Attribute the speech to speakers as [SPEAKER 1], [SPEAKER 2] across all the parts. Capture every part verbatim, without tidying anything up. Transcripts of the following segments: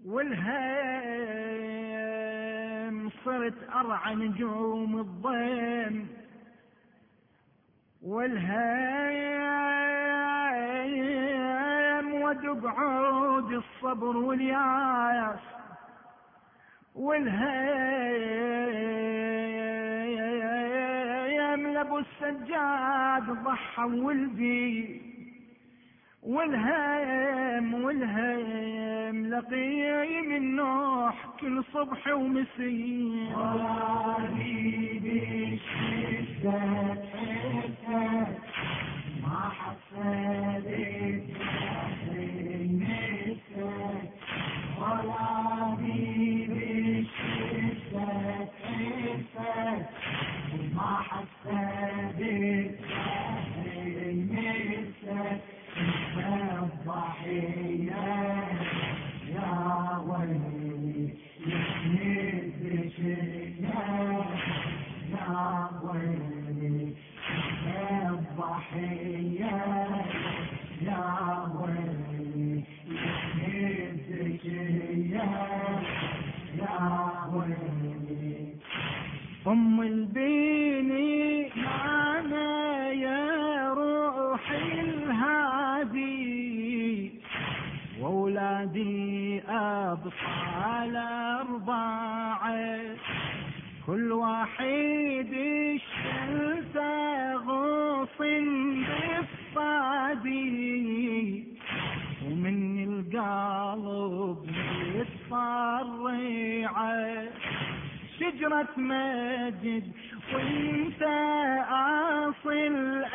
[SPEAKER 1] والهيم صرت أرعى نجوم الضيم، والهيم ودق عود الصبر والياس، والهيم لابو السجاد ضحى والبي، والهيم والهيم لقيم النوح كل صبح ومسي.
[SPEAKER 2] ولادي بشدة حسة ما حسدت النسة، ولادي بشدة حسة ما حسدت النسة، الضحية يا ويلي يسند بشية، يا ويلي الضحية يا ويلي يسند بشية، يا ويلي.
[SPEAKER 1] أم البيني معنا يا روحي الهادي، وأولادي أبطال أربعة، كل واحد الشلته غصن بالصادي، ومن القلب يتفرعه شجرة مجد وانت اصل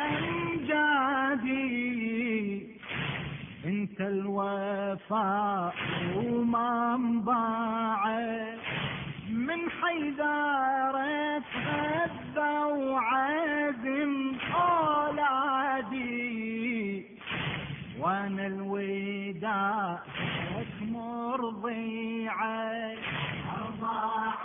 [SPEAKER 1] امجادي، انت الوفاء ومنبعه، من حيدارة غذا وعزم اولادي، وانا الوداع مرضيعه، أضاع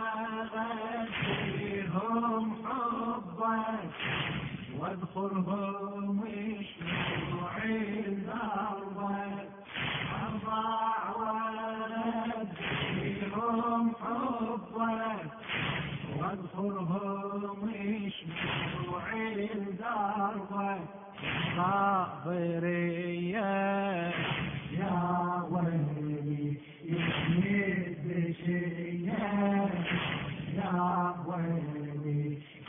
[SPEAKER 1] وغسلهم حبك واذكرهم شموع دربك، أضاع وغسلهم حبك واذكرهم شموع دربك، صابرية
[SPEAKER 2] يا ويلي يسند بشية، يا ويلي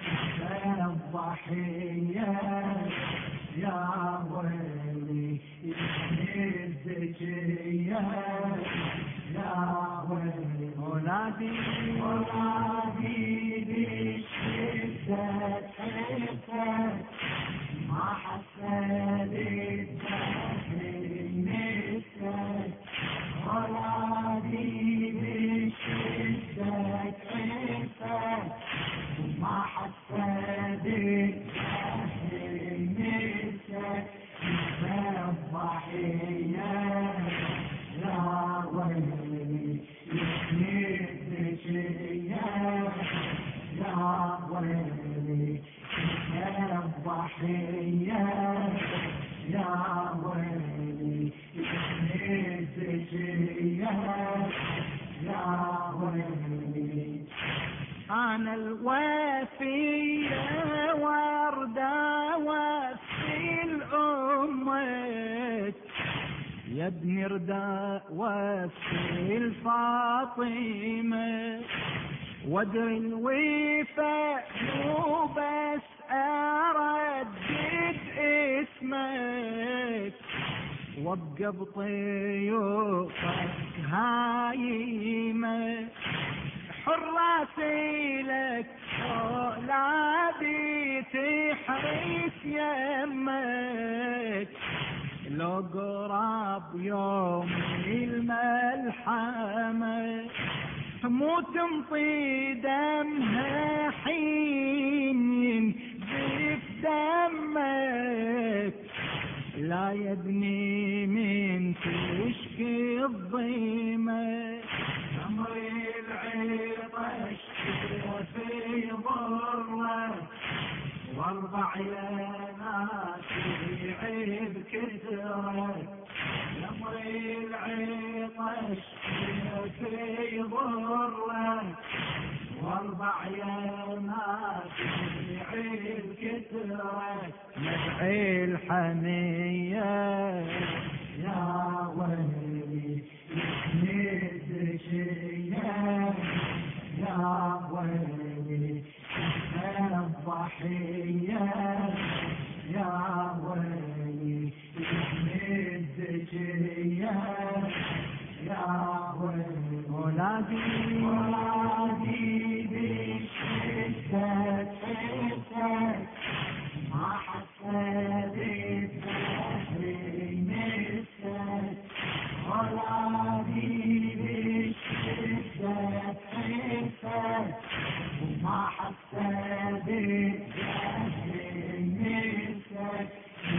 [SPEAKER 2] الضحية يا ويلي يسند بشية، يا ويلي.
[SPEAKER 1] ولادي
[SPEAKER 2] ولادي بشدة حسة ما حسدت النسة، ولادي بشدة حسة ما حسدت النسة، الضحية يا ويلي يسند بشية، يا ويلي الضحية يا ويلي يسند بشية، يا ويلي.
[SPEAKER 1] أنا الوفية وردة وفي الأمة، يا ابن رداء وفي الفاطمة، وادري الوفاء مو بس أردد اسمك، وابقى بطيوفك هايمة، حراسي لك أولادي تحرس يمك، لو قراب يوم الملحمة مو تمطي دمها حين ينزف دمك، لا يا ابني من تشكي الضيمة،
[SPEAKER 2] عمري العطش في ضرك واربع يا ناس يعيب كثرك، عمري العطش ضره واربع يومات ندعي الكثرة
[SPEAKER 1] ندعي الحمية
[SPEAKER 2] يا ويلي يسند شيا يا ويلي الضحية يا ويلي يسند شيا يا ويلي
[SPEAKER 1] ولادي
[SPEAKER 2] ولادي بالشدة حسد ما حسد الدهر مسد ولادي بالشدة حسد وما حسد الدهر مسد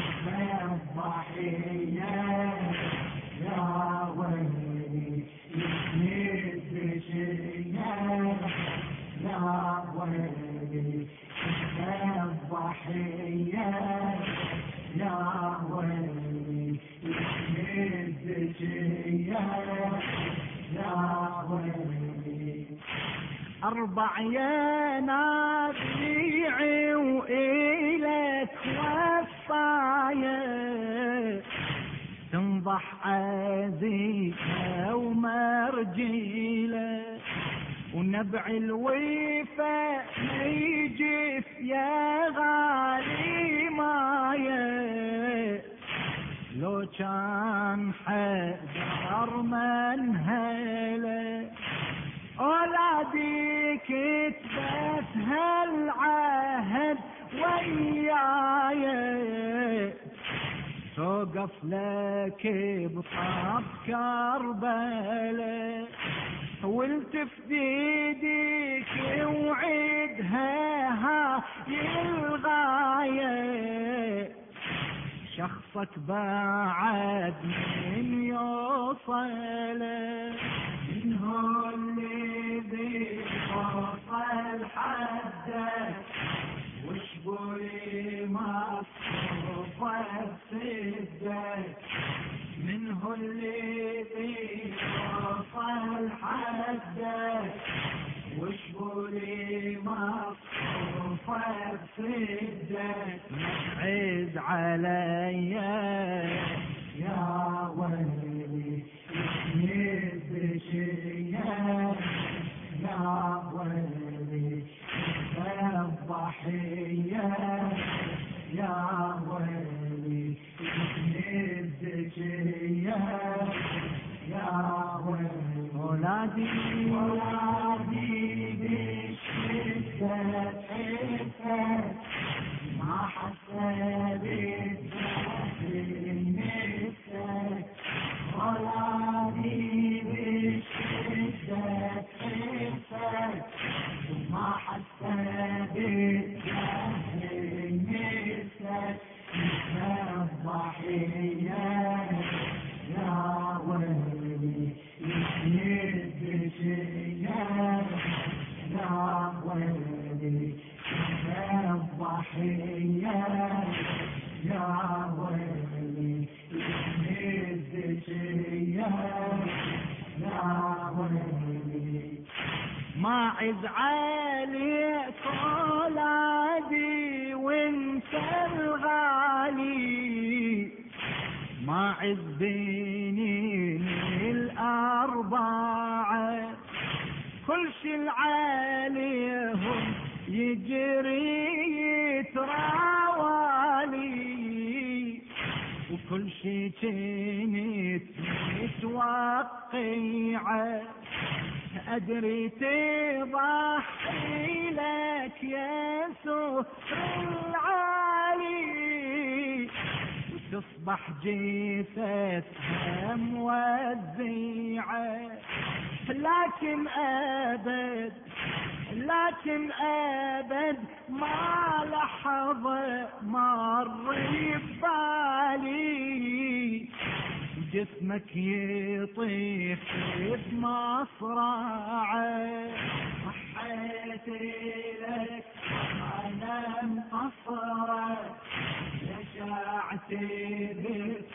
[SPEAKER 2] الضحية يا ويلي يسند شيا يا ويلي الضحية يا ويلي يسند شيا يا ويلي
[SPEAKER 1] أربع يا نبيعي وإلك وصايا تنضح عزيزة ومرجيلة ونبع الوفا يجف يا غالي مايا لو كان حذر من هلا أولادي كتبت هالعهد وياي توقف لك بطاب كربلاء والتف بيديك وعدها هاي الغاية شخصك بعد من يوصل
[SPEAKER 2] منه اللي بيوصل حدك وشبولي مصروف بسدك منه اللي بيوصل حدك وشبولي مصروف بسدك
[SPEAKER 1] عز عليا
[SPEAKER 2] يا ويلي يسند شيا يا ويلي الضحية يا ويلي يسند شيا يا ويلي
[SPEAKER 1] ولادي
[SPEAKER 2] ولادي بالشدة حسد ما حسد الدهر مسد ولادي بالشدة حسد ما حسد الدهر مسد الضحية يا ويلي يسند شيا يا ويلي الضحية يا ويلي يسند شيا يا ويلي
[SPEAKER 1] ما عز عليك أولادي وانت الغالي ما عز بيني الأربعة كل شي عليهم يجري يتراوالي وكل شي كنت متوقعة أدري تضحي لك يا سهر العالي وتصبح جيفتها موزعة لكن أبد لكن أبد ما لحظة مر ببالي جسمك يطيح بمصرعه
[SPEAKER 2] صحيت لك أنا مقصرة يشعتي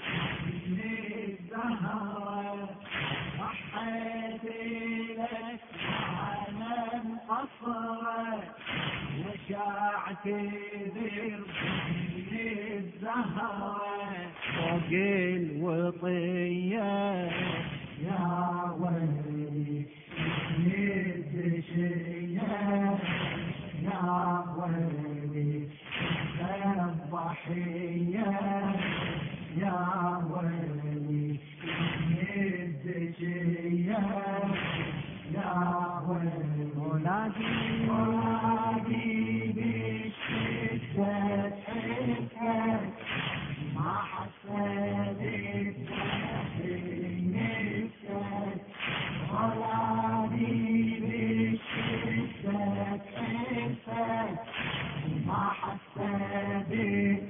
[SPEAKER 2] باسم الزهرة صحيت لك واعتذر من الزهرة
[SPEAKER 1] فوق الوطية
[SPEAKER 2] يا ويلي من الدشية يا ويلي الضحية يا ويلي من الدشية يا ويلي
[SPEAKER 1] ولادي
[SPEAKER 2] ولادي بالشدة حسك ما حسدت نفسك ولادي بالشدة حسك ما حسدت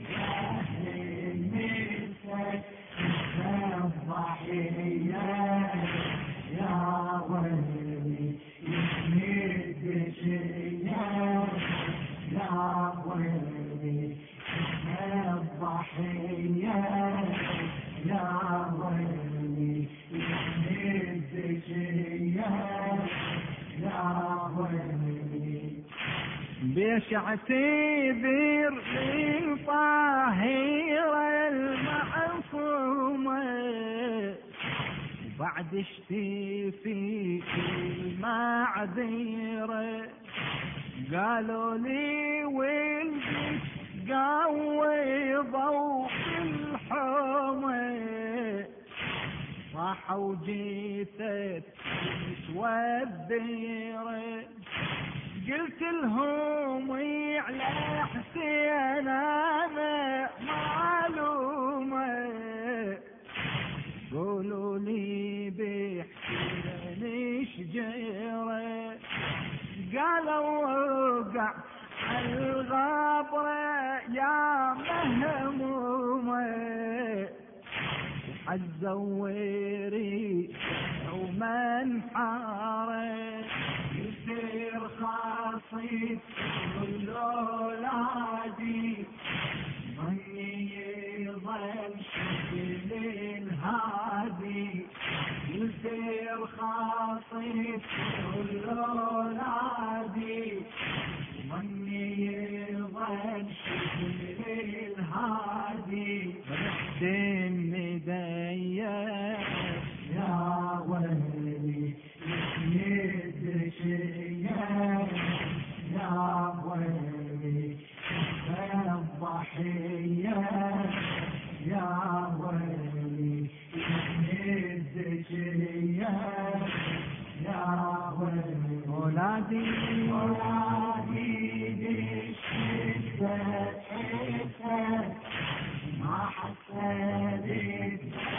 [SPEAKER 2] نفسك الضحية يا ويلي يمد شيئا يا ويلي الضحية يا ويلي يمد شيئا يا ويلي
[SPEAKER 1] بيش اعتذر للطاهرة المعصومة وبعد اشتي في المعذرة قالوا لي ولدك قوي ضوء الحومة صاحوا جيثت توديره قلت لهم على حسين انا معلومة قولوا لي بحسين شجرة قالوا وقع الغابرة يا مهمومة حزوري ومن حارت
[SPEAKER 2] يصير خاصي والأولادي ظني يظل شكل الهادي يصير خاصي والأولادي ظني يظل شكل الهادي
[SPEAKER 1] رحتم نديا
[SPEAKER 2] يا ويلي يد شيئا يا ويلي الضحية يا ويلي يد شيئا يا ويلي
[SPEAKER 1] ولادي
[SPEAKER 2] ولادي بالشدة حسك ما حسدت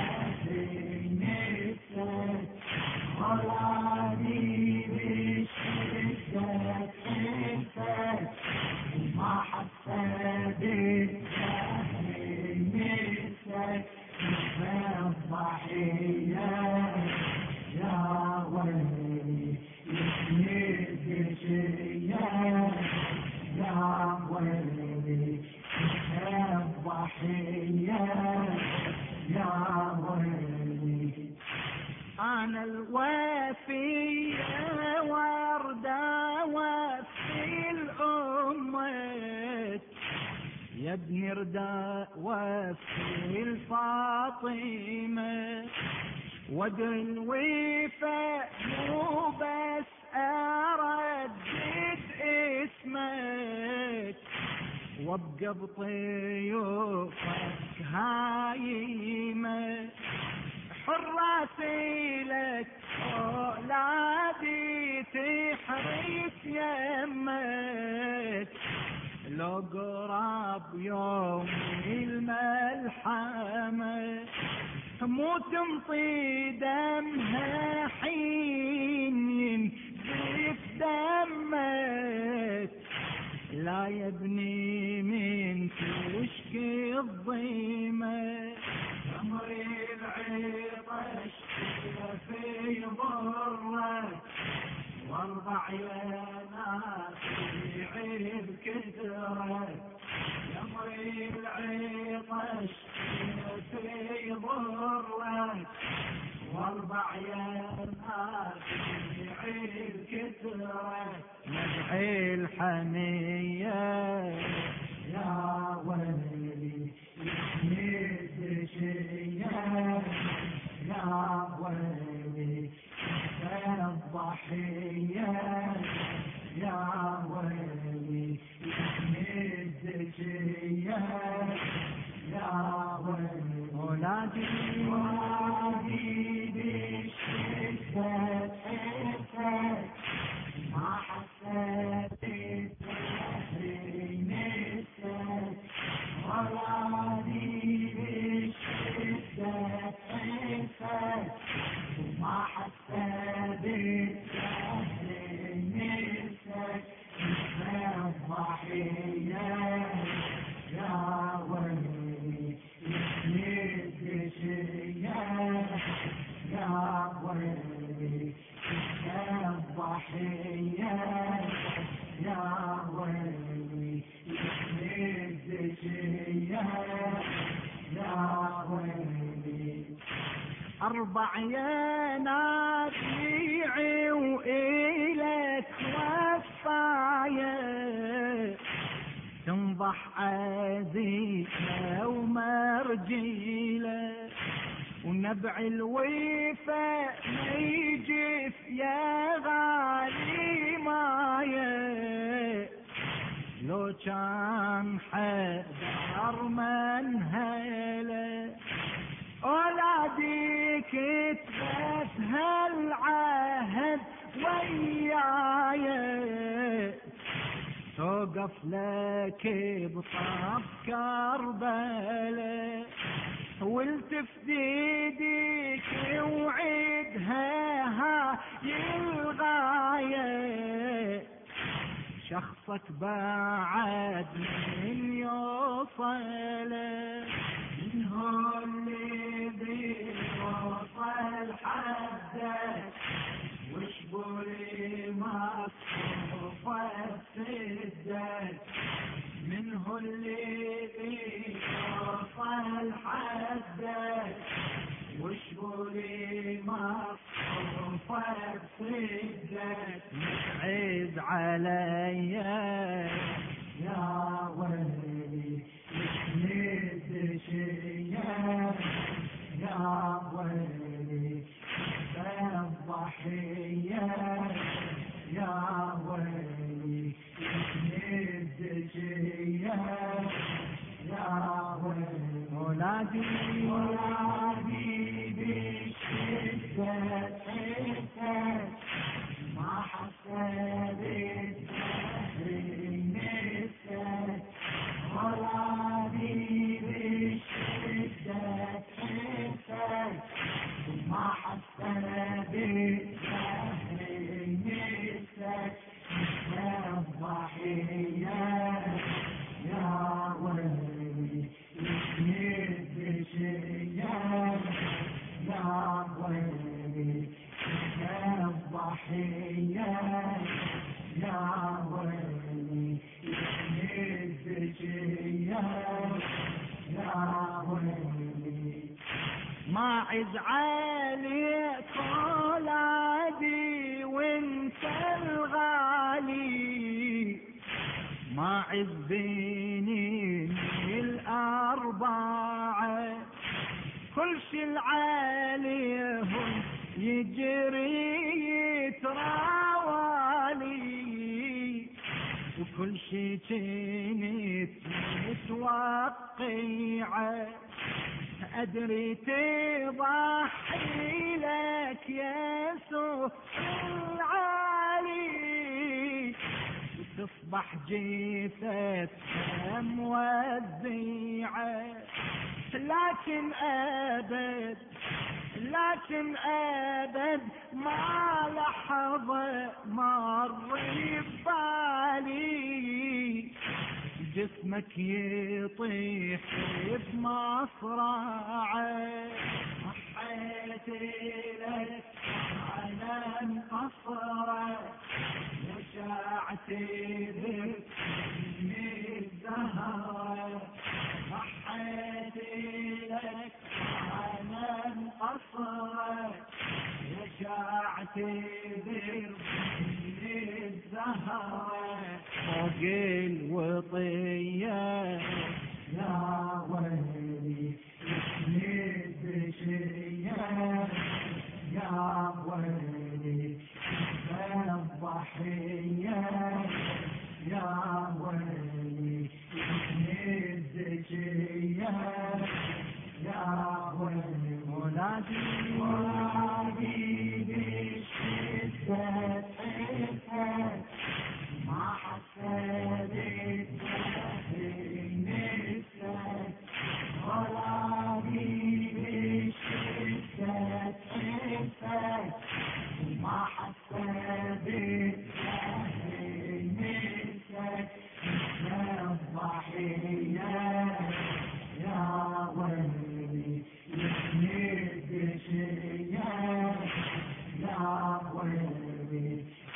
[SPEAKER 2] نفسك ولادي بالشدة حسك ما حسدت نفسك الضحية يا ويلي يمد شيئا يا ويلي الضحية يا ويلي
[SPEAKER 1] أنا الوافية وردة وفي الأمة يا ابن رداء وفي الفاطمة وادري الوفاء مو بس أردد اسمك وابقى بطيوفك هايمة حراتي لك أولادي تحرس يمك لو قراب يوم الملحمة مو تمطي دمها حين ينزف دمك لا يا ابني من تشكي الضيمة
[SPEAKER 2] عمري العطش في ضرك وارضع يا ناس يعيب كثرك عمري العطش في ضرك وارضع يا ناس يعيب كثرك
[SPEAKER 1] مدعي الحنية
[SPEAKER 2] الضحية يا ويلي الزكية يا ويلي
[SPEAKER 1] ولادي
[SPEAKER 2] ولادي بالشدة حسد ما حسيت الدهرين السد ولادي بالشدة حسد ما حسيت الدهرين السد الضحية يا ويلي الزكية يا ويلي الضحية يا ويلي الزكية يا ويلي
[SPEAKER 1] أربع يا نبيعي وإلك وفاية تنضح عزيزة ومرجيلة ونبع الوفا يجف يا غالي مايه لو كان حذر من هله أولاديك تبث هالعهد وياي توقف لك بطرف كربلاء والتف ايديك وعدها هاي الغاية شخصك بعد من يوصل
[SPEAKER 2] من هو اللي بيوصل حدك وشبولي مصروف السدك من هو اللي بيوصل حدك وشبولي مصروف السدك
[SPEAKER 1] عيد عليا
[SPEAKER 2] يا ويلي الزكية يا ويلي الضحية يا ويلي الزكية يا ويلي
[SPEAKER 1] ولادي
[SPEAKER 2] ولادي بالشدة حسد ما حسد الدهرين السد ولادي بالشدة حسد ما حسد الدهرين السد الضحية يا ويلي الزكية يا ويلي الضحية يا ويلي الزكية يا ويلي
[SPEAKER 1] ما عز عليك ولادي وانت الغالي ما عز بيني الأربعة كل شي العاليهم يجري يتراوالي وكل شي كنت متوقعه أدري تضحي لك يسوع العالي تصبح جيفة موزعة لكن أبد لكن أبد ما لحظة مر ببالي جسمك يطيح بمصرعه
[SPEAKER 2] صحيت لك على قصرك وشعت بك من الزهرة صحيت لك على قصرك وشعت بك من الزهرة
[SPEAKER 1] فوق الوطية
[SPEAKER 2] يا ويلي الزكية يا ويلي الضحية يا ويلي الزكية يا ويلي
[SPEAKER 1] ولادي
[SPEAKER 2] ولادي بالشدة حسن ما حسدت بين السد ولادي بالشدة حسن ما حسدت بين السد الضحية يا ويلي الدشية يا ويلي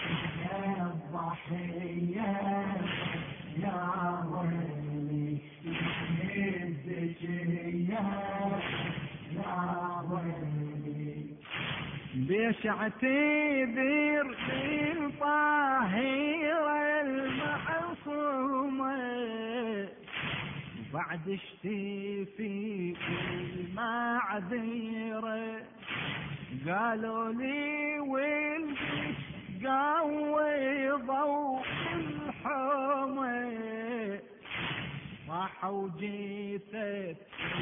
[SPEAKER 2] الضحية يا ويلي الدشية يا ويلي
[SPEAKER 1] بيشعتبر بالطاهرة المعصومة بعد اشتفي المعذرة قالوا لي ولدك قوي ضوء الحومة راحوا جيثت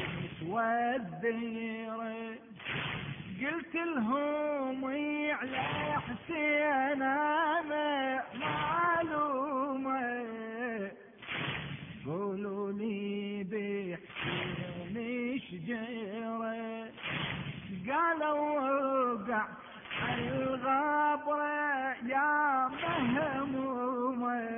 [SPEAKER 1] والديرة قلت لهم على حسين انا معلومة قولوا لي بحسين شجرة قالوا وقع الغابرة يا مهمومة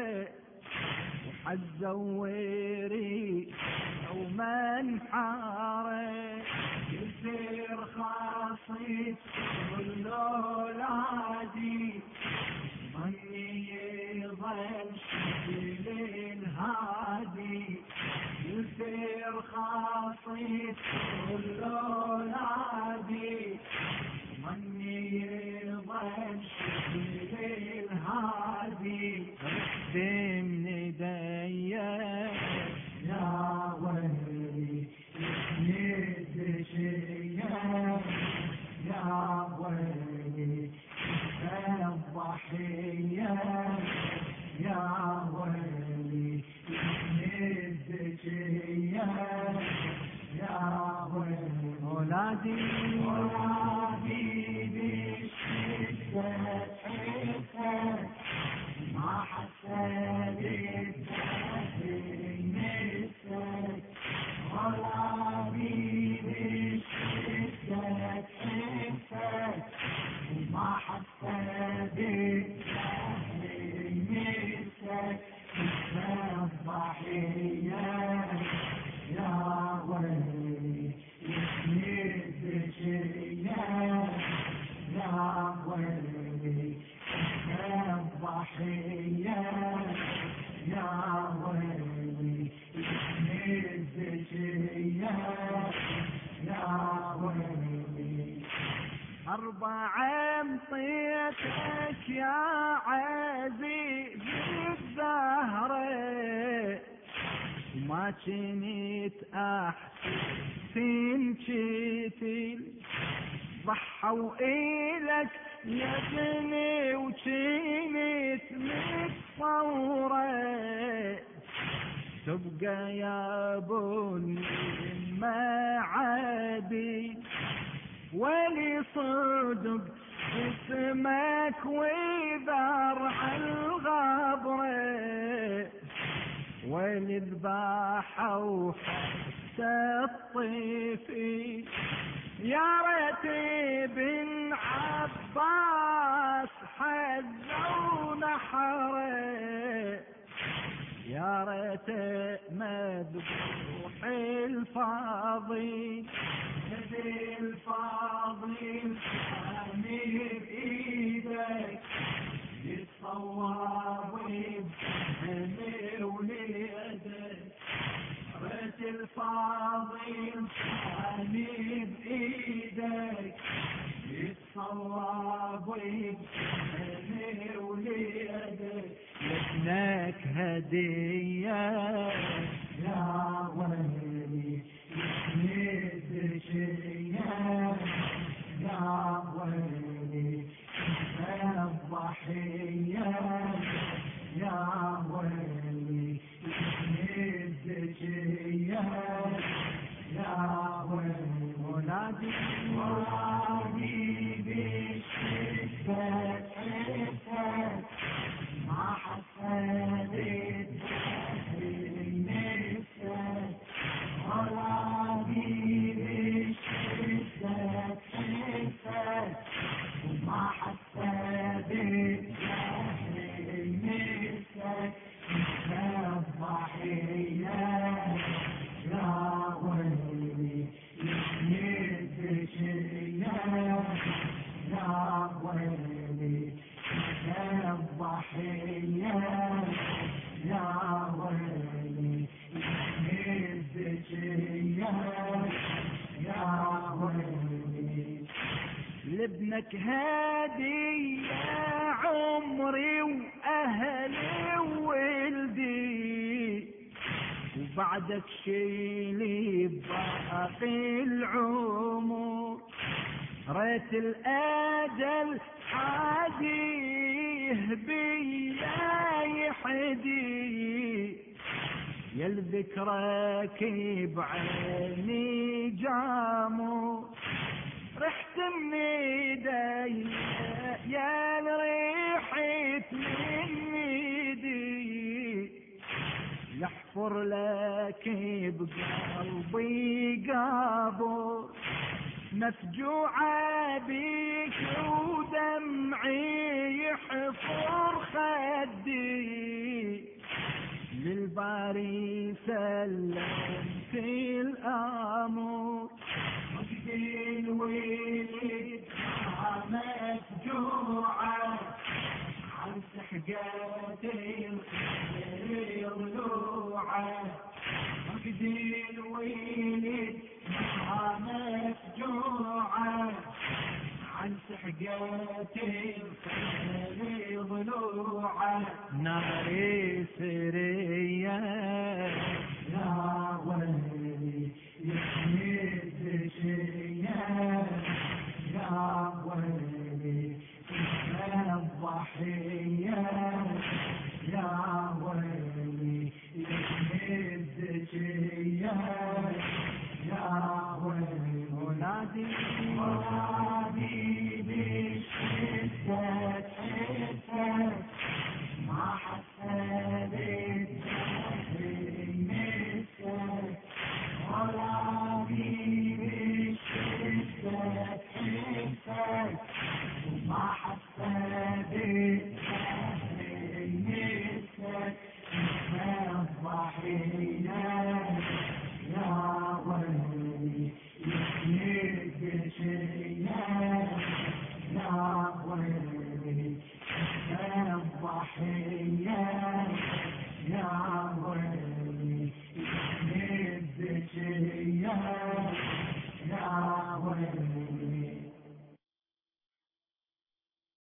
[SPEAKER 1] وحزوري وما انحارت
[SPEAKER 2] يصير خاصي كل اولادي ظني يظل شكل الهادي يصير خاصي كل اولادي ظني يظل شكل الهادي
[SPEAKER 1] خدم نديا
[SPEAKER 2] يا ويلي الدشية يا ويلي الضحية يا ويلي الزكية يا ويلي
[SPEAKER 1] ولادي
[SPEAKER 2] ولادي بالشدة حسن ما حسدت بين السد ولادي بالشدة حسن ما حسدت بين السد الضحية يا ويلي الزكية يا ويلي الضحية يا ويلي الزكية يا ويلي
[SPEAKER 1] أربع امطيتك يا عزيز الزهرة ما كنت أحسن كتل ضحوا إلك يا ابني وكنت متصورة تبقى يا بني ما عادي ولي صدق اسمك وذرع الغبرة ولي ذباحة وحتى الطيفي يا ريت بن عباس حزوا نحره يا ريت مذبوح الفاضي
[SPEAKER 2] الفاضل حامي بإيدك يتصور بفهمي وليدك ريت الفاضل حامي بإيدك يتصور بفهمي وليدك
[SPEAKER 1] لك هدية
[SPEAKER 2] يا ويلي الدشية يا ويلي الضحية
[SPEAKER 1] لك هدية عمري وأهلي وولدي، وبعدك شيلي باقي العمر. ريت الأجل عاديه بيا يحدي، يا الذكرك بعيني جامو. رحت من ايدي يا ريحت من ايدي، يحفر لك بقلبي قابر. مفجوعة بيك ودمعي يحفر خدي، للباري سلمت الأمر.
[SPEAKER 2] وجدي الولد مفجوعة عن سحقات الخير ضلوعة. وجدي الولد مفجوعة عن سحقات الخير ضلوعة.
[SPEAKER 1] ناري سرية
[SPEAKER 2] يا ويلي يحمد شيا، يا ويلي يا الضحية، يا ويلي يحمد شيا، يا ويلي
[SPEAKER 1] ولادي